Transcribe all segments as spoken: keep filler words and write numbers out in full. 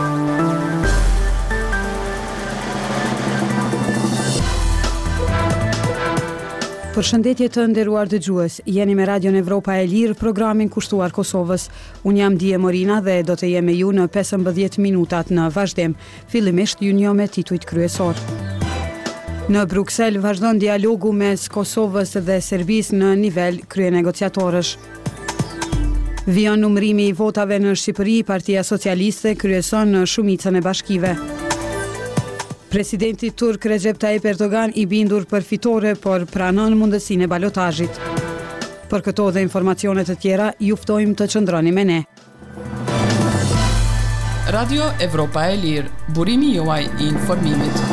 Përshëndetje të nderuar dëgjues, jeni me Radion Evropa e Lirë, programin kushtuar Kosovës. Unë jam Dije Morina dhe do të jem me ju në pesëmbëdhjetë minutat në vazhdim. Fillimisht ju njoh me titujt kryesor. Në Bruksel vazhdon dialogu mes Kosovës dhe Serbisë në nivel kryenegociatorësh. Vion numërimi i votave në Shqipëri, Partia Socialiste kryeson në shumicën e bashkive. Presidenti turk Recep Tayyip Erdogan i bindur për fitore, por pranon mundësinë e balotazhit. Për këto dhe informacione të tjera, ju ftojmë të qëndroni me ne. Radio Evropa e Lirë, burimi juaj i informimit.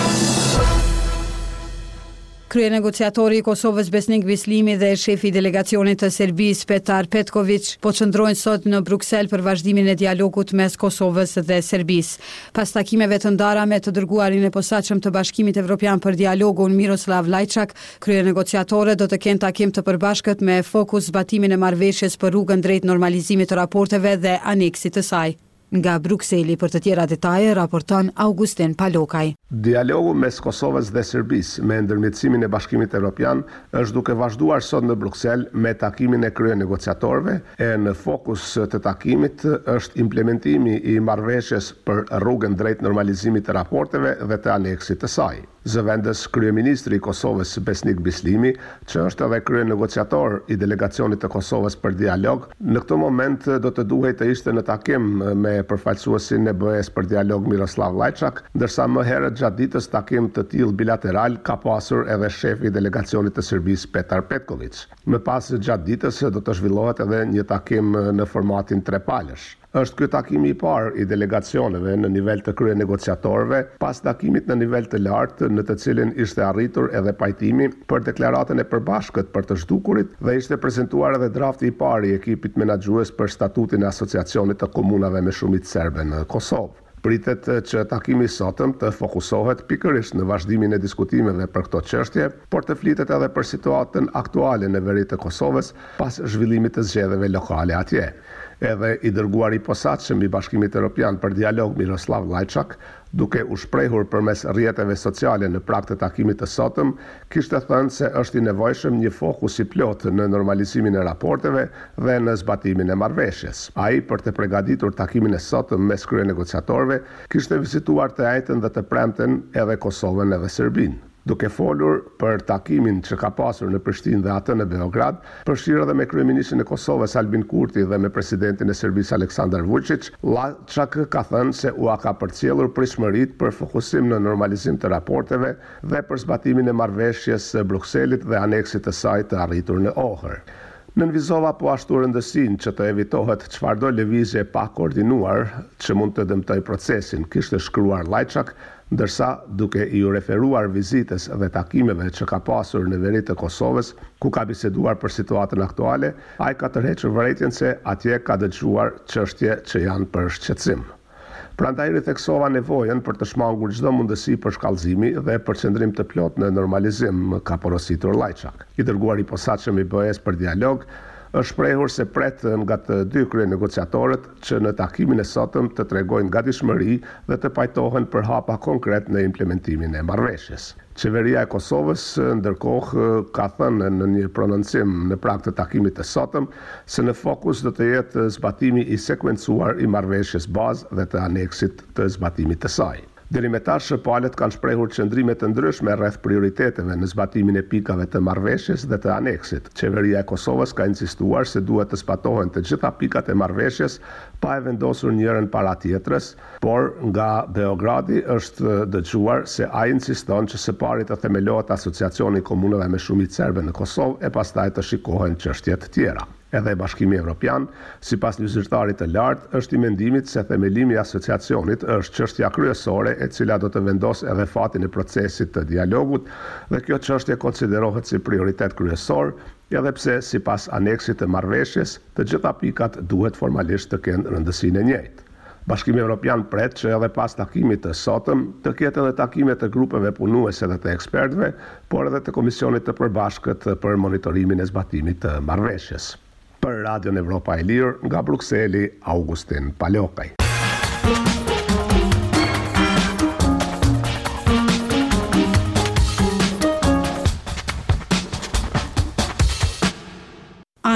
Kryenegociatori i Kosovës Besnik Bislimi dhe shefi i delegacionit të Serbisë Petar Petković po qëndrojnë sot në Bruksel për vazhdimin e dialogut mes Kosovës dhe Serbisë. Pas takimeve të ndara me të dërguarin e posaçëm të Bashkimit Evropian për dialogun Miroslav Lajçak, kryenegociatorët do të kenë takim të përbashkët me fokus zbatimin e marrëveshjes për rrugën drejt normalizimit të raporteve dhe aneksit të saj. Nga Brukseli për të tjera detaje raporton Augustin Palokaj. Dialogu mes Kosovës dhe Serbisë me ndërmjetësimin e Bashkimit Evropian është duke vazhduar sot në Bruksel me takimin e kryenegociatorëve e në fokus të takimit është implementimi i marrëveshjes për rrugën drejt normalizimit të raporteve dhe të aneksit të saj. Zëvendës kryeministri i Kosovës Besnik Bislimi, që është edhe kryenegociator i delegacionit të Kosovës për dialog, në këtë moment do të duhej të ishte në takim me përfaqësuesin e B E S për dialog Miroslav Lajçak, ndërsa më herët gjatë ditës takim të tillë bilateral ka pasur edhe shefi i delegacionit të Serbisë Petar Petković. Më pas gjatë ditës do të zhvillohet edhe një takim në formatin trepalësh. Është ky takimi i parë i delegacioneve në nivel të kryenegociatorëve pas takimit në nivel të lartë në të cilin ishte arritur edhe pajtimi për deklaratën e përbashkët për të zhdukurit dhe ishte prezantuar edhe drafti i parë i ekipit menaxhues për statutin e asociacionit të komunave me shumicë serbe në Kosovë. Pritet që takimi i sotëm të fokusohet pikërisht në vazhdimin e diskutimeve për këto çështje, por të flitet edhe për situatën aktuale në veri të Kosovës pas zhvillimit të zgjedhjeve lokale atje. Edhe i dërguari i posaçëm i Bashkimit Evropian për dialog Miroslav Lajçak, duke u shprehur përmes rrjeteve sociale në prag të takimit të sotëm, kishte thënë se është i nevojshëm një fokus i plot në normalizimin e raporteve dhe në zbatimin e marrëveshjes. Ai, për të përgatitur takimin e sotëm mes kryenegociatorëve, kishte vizituar të njëjtën dhe të premten edhe Kosovën edhe Serbinë. Duke folur për takimin që ka pasur në Prishtinë dhe atë në Beograd, përfshirë edhe me kryeministrin e Kosovës Albin Kurti dhe me presidentin e Serbisë Aleksandar Vučić, Lajçak ka thënë se u ka përcjellur pritshmëritë për fokusim në normalizim të raporteve dhe për zbatimin e marrëveshjes së Brukselit dhe aneksit të saj të arritur në Ohër. Nënvizova po ashtu rëndësinë që të evitohet çfarëdo lëvizje pa koordinuar që mund të dëmtojë procesin, kishte shkruar Lajçak, ndërsa duke i referuar vizites dhe takimeve që ka pasur në veri të Kosovës, ku ka biseduar për situatën aktuale, ai ka tërhequr vërejtjen se atje ka dëgjuar çështje që janë për shqetësim. Prandaj ritheksova nevojën për të shmangur çdo mundësi për shkallëzimi dhe për qëndrim të plot në normalizim, ka porositur Lajçak. I dërguari i posaçëm i B E S për dialog është shprehur se pret nga të dy kryenegociatorët që në takimin e sotëm të tregojnë gatishmëri dhe të pajtohen për hapa konkret në implementimin e marrëveshjes. Qeveria e Kosovës, ndërkohë, ka thënë në një prononcim në prag të takimit të sotëm se në fokus do të jetë zbatimi i sekuencuar i marrëveshjes bazë dhe të aneksit të zbatimit të saj. Deri me tash, palët kanë shprehur qëndrime të ndryshme rreth prioriteteve në zbatimin e pikave të marrëveshjes dhe të aneksit. Qeveria e Kosovës ka insistuar se duhet të zbatohen të gjitha pikat e marrëveshjes pa e vendosur njërin para tjetrës, por nga Beogradi është dëgjuar se ai insiston që së pari të themelohet asociacioni i komunave me shumicë serbe në Kosovë e pastaj të shikohen çështje të tjera. Edhe Bashkimi Evropian, sipas një zyrtarit të lartë, është i mendimit se themelimi i asociacionit është çështja kryesore e cila do të vendosë edhe fatin e procesit të dialogut dhe kjo çështje konsiderohet si prioritet kryesor, edhe pse sipas aneksit të marrëveshjes, të gjitha pikat duhet formalisht të kenë rëndësinë e njëjtë. Bashkimi Evropian pret që edhe pas takimit të sotëm të ketë edhe takime të grupeve punuese dhe të ekspertëve, por edhe të komisionit të përbashkët për monitorimin e zbatimit të marrëveshjes. Për Radion Evropa e Lirë, nga Brukseli, Augustin Palokaj.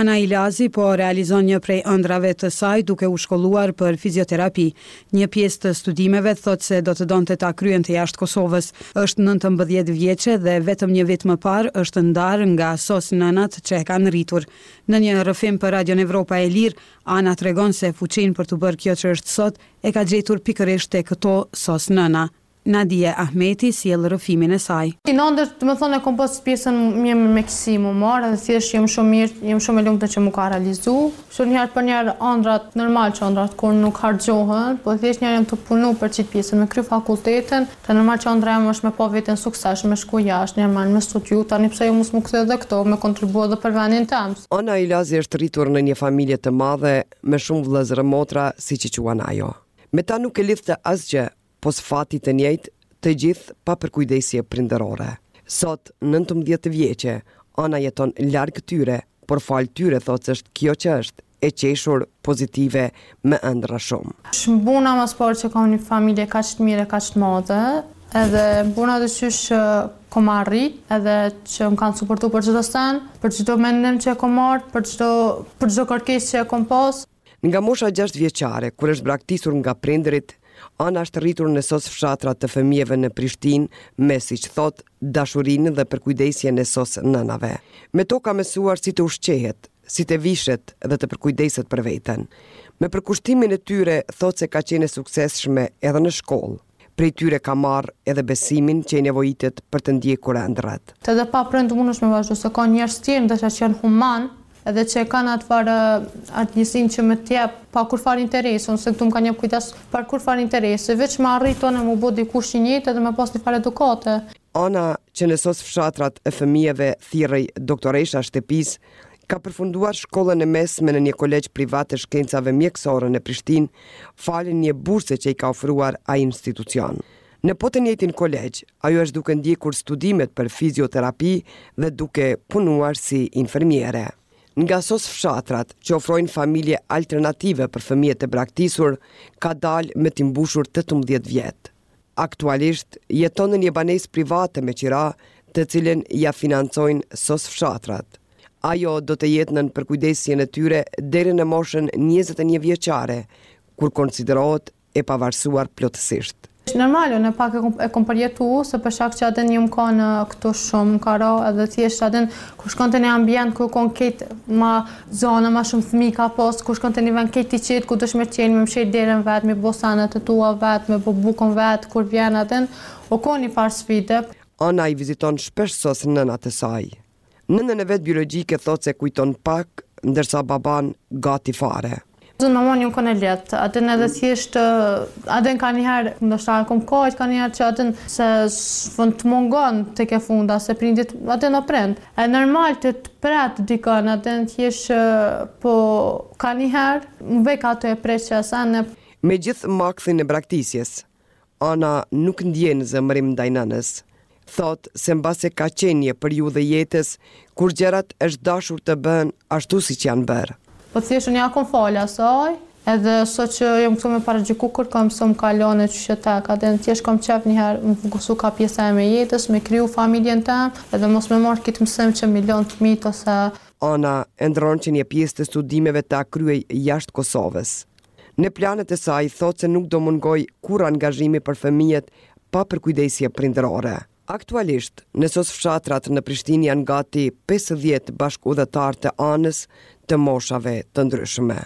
Ana Ilazi po realizon një prej ëndrave të saj duke u shkolluar për fizioterapi. Një pjesë të studimeve thot se do të donte ta kryente jashtë Kosovës. Është nëntëmbëdhjetë vjeçe dhe vetëm një vit më parë është ndarë nga sos nënat që e kanë rritur. Në një rrëfim për Radion Evropa e Lirë, Ana tregon se fuqinë për të bërë kjo që është sot e ka gjetur pikërisht te këto sos nëna. Nadia Ahmeti sjell rrëfimin e saj. Në ndër, të më thonë, e kom pas pjesën mje me kësi më marë, dhe thjesht jem shumë mirë, jem shumë e lumtur që më ka realizu. Shumë njerë për njerë ëndrat, normal që ëndrat kur nuk harxhohen, po thjesht njerë jem të punu për qitë pjesën, me kry fakultetin, të normal që ëndra jem është me po vetën sukses, me shku jashtë, njerë manë me studiu, tani pse ju mos më kthe edhe këto, me kontribua dhe për vendin tëm. Ana Ilazi është rritur në një familje të madhe me shumë vëllezër e motra, siç i quan ajo. Me ta nuk e lidhte asgjë, po fati të njëjtë të gjithë pa përkujdesje prindërore. Sot, nëntëmbëdhjetë vjeçe, Ana jeton larg tyre, por fal tyre thotë është kjo që është, e qeshur, pozitive, me ëndra shumë. Shmbuna më sport që kam një familje kaq të mirë, kaq të madhe, edhe mbuna dhe qysh që kom arrit, edhe që më kanë suportu për çdo sen, për çdo mendim që e kom marrë, për çdo për çdo kërkesë që e kom pas. Nga mosha gjashtë vjeçare, kur është braktisur nga prindërit, Ana është rritur në sos fshatra të fëmijëve në Prishtinë me, siç thot, dashurinë dhe përkujdesjen e sos nënave. Me to ka mësuar si të ushqehet, si të vishet dhe të përkujdeset për veten. Me përkushtimin e tyre thot se ka qenë e suksesshme edhe në shkollë. Prej tyre ka marrë edhe besimin që i nevojitet për të ndjekur ëndrat. Të dhe pa prindë mund është me vazhdu, se ka njerëz tjerë dhe që janë human, edhe që e kanë atë farë atë njësin që më tjep pa kur farë interesi, unë se këtu më ka njëp kujtas pa kur farë interesi, veç më arriton e më bo dikush i njëtë edhe me pas një farë edukate. Ana, që në sos fshatrat e fëmijëve thirrej doktoresha shtepis, ka përfunduar shkollën e mesme në një kolegj privat të shkencave mjekësore në Prishtinë, falën një burse që i ka ofruar ai institucion. Në po të njëjtin kolegj, ajo është duke ndjekur studimet për fizioterapi dhe duke punuar si infermiere. Nga sos fshatrat që ofrojnë familje alternative për fëmijët e braktisur, ka dalë me t'i mbushur tetëmbëdhjetë vjet. Aktualisht jeton në një banesë private me qira, të cilën ja financojnë sos fshatrat. Ajo do të jetë nën përkujdesjen e tyre deri në moshën njëzet e një vjeçare, kur konsiderohet e pavarësuar plotësisht. Normal, unë e pak e kom përjetu, se për shak që adin një më ka në këtu shumë, më ka ra, edhe thjesht adin, kur shkon të një ambient, kur kon ketë ma zona, ma shumë thmi ka pos, kur shkon të një vend ketë i qitë, ku dësh me qenë, me mshet derën vetë, me bo sanet të tua vetë, me bo bukon vetë, kur vjen adin, o ko një farë sfide. Ana i viziton shpesh sos nënat e saj. Nënën e vetë biologjike thot se kujton pak, ndërsa baban gati fare. Zonë mamon ju kënë e letë, atën edhe thjesht, atën ka njëherë, ndoshta kom kajt, ka njëherë që atën se fund të mungon të ke funda, se prindit atën o prind. E normal të të pretë dikën, atën thjesht, po ka njëherë, më vek ato e pretë që asane. Me gjithë makthin e braktisjes, Ana nuk ndjen zëmërim ndaj nënës. Thot se mbase ka qenje për ju dhe jetës, kur gjërat është dashur të bën ashtu si që janë bërë. Po thjesht unë ja kom falë asaj, edhe sot që jam këtu me paragjiku kur kam së më kalone që që tek, edhe në thjesht kom qef njëherë më fokusu ka pjesa e me jetës, me kriju familjen tem, edhe mos me marrë kitë mësim që milion të mitë ose... Ana e ndronë që një pjesë të studimeve ta kryej jashtë Kosovës. Në planet e saj thot se nuk do mungoj kur angazhimi për fëmijët pa përkujdesje prindërore. Aktualisht, në sos fshatrat në Prishtinë janë gati pesëdhjetë bashkëudhëtar të Anës të moshave të ndryshme.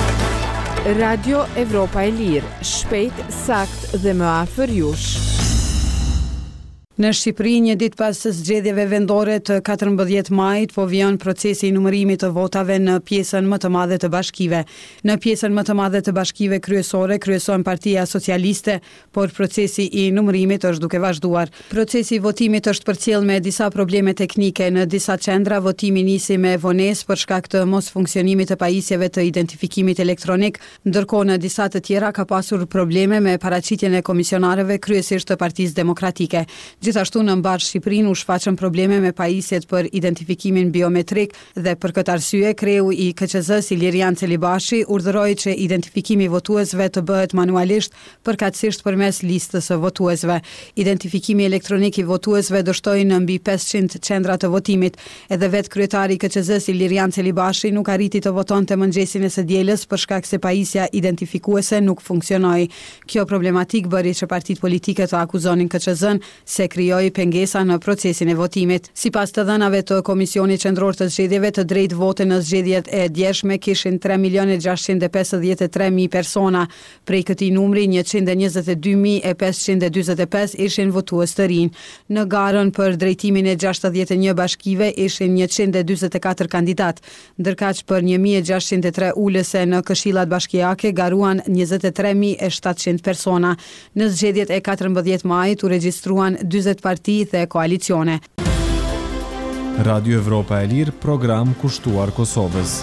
Radio Evropa e Lirë, shpejt, sakt dhe më afër jush. Në Shqipëri, një ditë pas zgjedhjeve vendore të katërmbëdhjetë majit, po vjen procesi i numërimit të votave në pjesën më të madhe të bashkive. Në pjesën më të madhe të bashkive kryesore kryeson Partia Socialiste, por procesi i numërimit është duke vazhduar. Procesi i votimit është përcjell me disa probleme teknike. Në disa qendra votimi nisi me vonesë për shkak të mos funksionimit të pajisjeve të identifikimit elektronik, ndërkohë në disa të tjera ka pasur probleme me paraqitjen e komisionarëve kryesisht të Partisë Demokratike. Gjithashtu në mbar Shqipërinë u shfaqën probleme me pajisjet për identifikimin biometrik dhe për këtë arsye kreu i K Q Z-s Ilirian Celibashi urdhëroi që identifikimi i votuesve të bëhet manualisht përkatësisht përmes listës së votuesve. Identifikimi elektronik i votuesve dështoi në mbi pesëqind qendra të votimit. Edhe vetë kryetari i K Q Z-s Ilirian Celibashi nuk arriti të votonte mëngjesin e së dielës për shkak se pajisja identifikuese nuk funksionoi. Kjo problematik bëri që partitë politike të akuzonin K Q Z-n se krijoi pengesa në procesin e votimit. Sipas të dhënave të Komisionit Qendror të Zgjedhjeve, të drejtë vote në zgjedhjet e djeshme kishin tre milion e gjashtëqind e pesëdhjetë e tre mijë persona. Prej këtij numri, njëqind e njëzet e dy mijë e pesëqind e dyzet e pesë ishin votues të rinj. Në garën për drejtimin e gjashtëdhjetë e një bashkive ishin njëqind e dyzet e katër kandidat, ndërkaq për një mijë e gjashtëqind e tre ulëse në këshillat bashkiake garuan njëzet e tre mijë e shtatëqind persona. Në zgjedhjet e katërmbëdhjetë majit u regjistruan dyzet parti dhe koalicione. Radio Evropa e Lirë, program kushtuar Kosovës.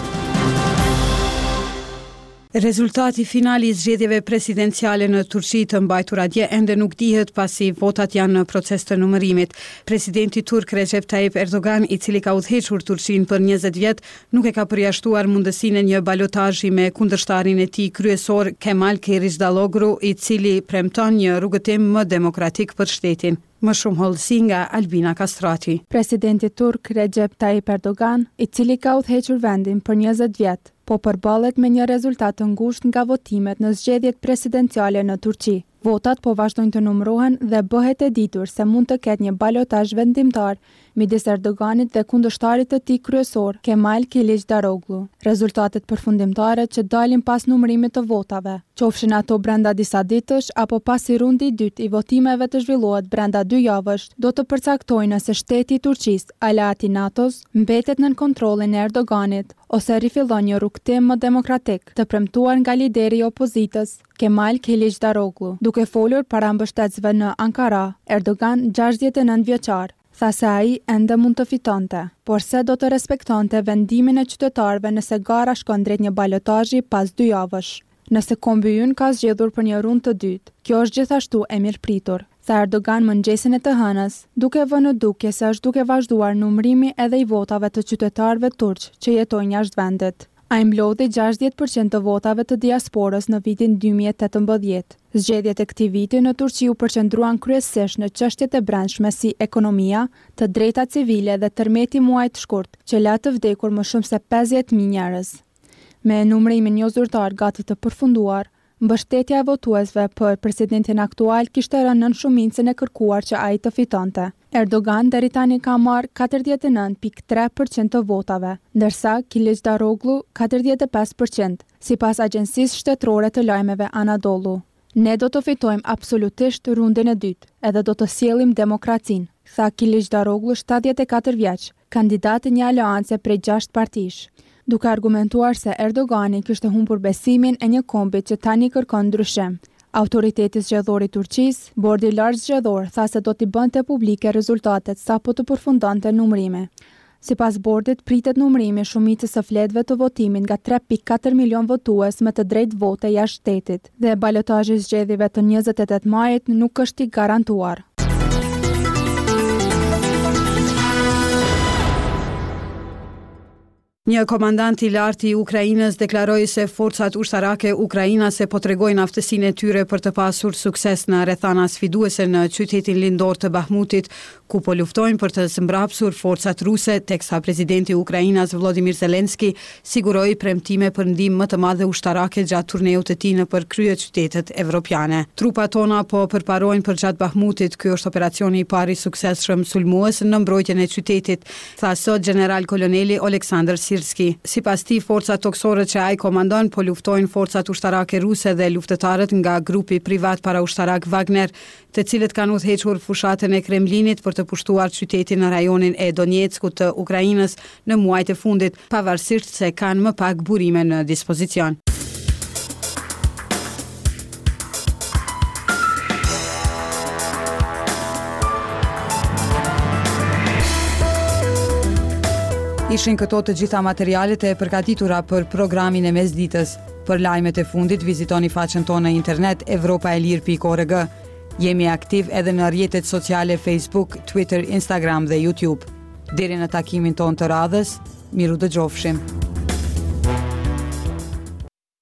Rezultati final i zgjedhjeve presidenciale në Turqi të mbajtur atje ende nuk dihet pasi votat janë në proces të numërimit. Presidenti turk Recep Tayyip Erdogan, i cili ka udhëhequr Turqinë për njëzet vjet, nuk e ka përjashtuar mundësinë e një balotazhi me kundërshtarin e tij kryesor Kemal Kılıçdaroğlu, i cili premton një rrugëtim më demokratik për shtetin. Më shumë hollësi nga Albina Kastrati. Presidenti turk Recep Tayyip Erdogan, i cili ka udhëhequr vendin për njëzet vjet, po përballet me një rezultat të ngushtë nga votimet në zgjedhjet presidenciale në Turqi. Votat po vazhdojnë të numërohen dhe bëhet e ditur se mund të ketë një balotazh vendimtar midis Erdoganit dhe kundërshtarit të tij kryesor, Kemal Kılıçdaroğlu. Rezultatet përfundimtare që dalin pas numërimit të votave, qofshin ato brenda disa ditësh apo pasi rundi i dytë i votimeve të zhvillohet brenda dy javësh, do të përcaktojnë nëse shteti i Turqisë, aleati NATO-s, mbetet nën kontrollin e Erdoganit ose rifillon një rrugtim më demokratik, të premtuar nga lideri i opozitës, Kemal Kılıçdaroğlu. Duke folur para mbështetësve në Ankara, Erdogan, gjashtëdhjetë e nëntë vjeçar, tha se ai ende mund të fitonte, por se do të respektonte vendimin e qytetarëve nëse gara shkon drejt një balotazhi pas dy javësh. Nëse kombi ynë ka zgjedhur për një rundë të dytë, kjo është gjithashtu e mirëpritur, tha Erdogan mëngjesin e të hënës, duke vënë dukje se është duke vazhduar numërimi edhe i votave të qytetarëve turq që jetojnë jashtë vendit. Ai mblodhi gjashtëdhjetë përqind të votave të diasporës në vitin dy mijë e tetëmbëdhjetë. Zgjedhjet e këtij viti në Turqi u përqendruan kryesisht në çështjet e brendshme si ekonomia, të drejtat civile dhe tërmeti muajit shkurt, që la të vdekur më shumë se pesëdhjetë mijë njerëz. Me numërimin jo zyrtar gati të përfunduar, mbështetja e votuesve për presidentin aktual kishte rënë nën shumicën e kërkuar që ai të fitonte. Erdogan deri tani ka marrë katërdhjetë e nëntë pikë tre përqind të votave, ndërsa Kılıçdaroğlu katërdhjetë e pesë përqind, sipas agjencisë shtetërore të lajmeve Anadolu. Ne do të fitojmë absolutisht rundin e dytë, edhe do të sjellim demokracinë, tha Kılıçdaroğlu, shtatëdhjetë e katër vjeç, kandidat i një aleance prej gjashtë partish, duke argumentuar se Erdogani kishte humbur besimin e një kombi që tani kërkon ndryshim. Autoriteti zgjedhor i Turqisë, bordi i lartë zgjedhor, tha se do t'i bënte publike rezultatet sapo të përfundonte numërimi. Sipas bordit, pritet numërimi shumicës së fletëve të votimit nga tre pikë katër milion votues me të drejtë vote jashtë shtetit, dhe balotazhi i zgjedhjeve të njëzet e tetë majit nuk është i garantuar. Një komandant i lartë i Ukrainës deklaroi se forcat ushtarake ukrainase po tregojnë aftësinë e tyre për të pasur sukses në rrethana sfiduese në qytetin lindor të Bahmutit, ku po luftojnë për të zmbrapsur forcat ruse, teksa presidenti i Ukrainës Volodymyr Zelensky siguroi premtime për ndihmë më të madhe ushtarake gjatë turneut të tij nëpër krye qytetet evropiane. Trupat tona po përparojnë për gjatë Bahmutit, ky është operacioni i parë i suksesshëm sulmues në mbrojtjen e qytetit, tha sot general koloneli Oleksandr Sirski. Sipas tij, forcat toksore që ai komandon po luftojnë forcat ushtarake ruse dhe luftëtarët nga grupi privat paraushtarak Wagner, të cilët kanë udhëhequr fushatën e Kremlinit për të pushtuar qytetin në rajonin e Donetskut të Ukrainës në muajt e fundit, pavarësisht se kanë më pak burime në dispozicion. Ishin këto të gjitha materialet e përgatitura për programin e mesditës. Për lajmet e fundit, vizitoni faqen tonë në internet evropaelir pikë org. Jemi aktiv edhe në rrjetet sociale Facebook, Twitter, Instagram dhe YouTube. Deri në takimin ton të radhës, miru dëgjofshim.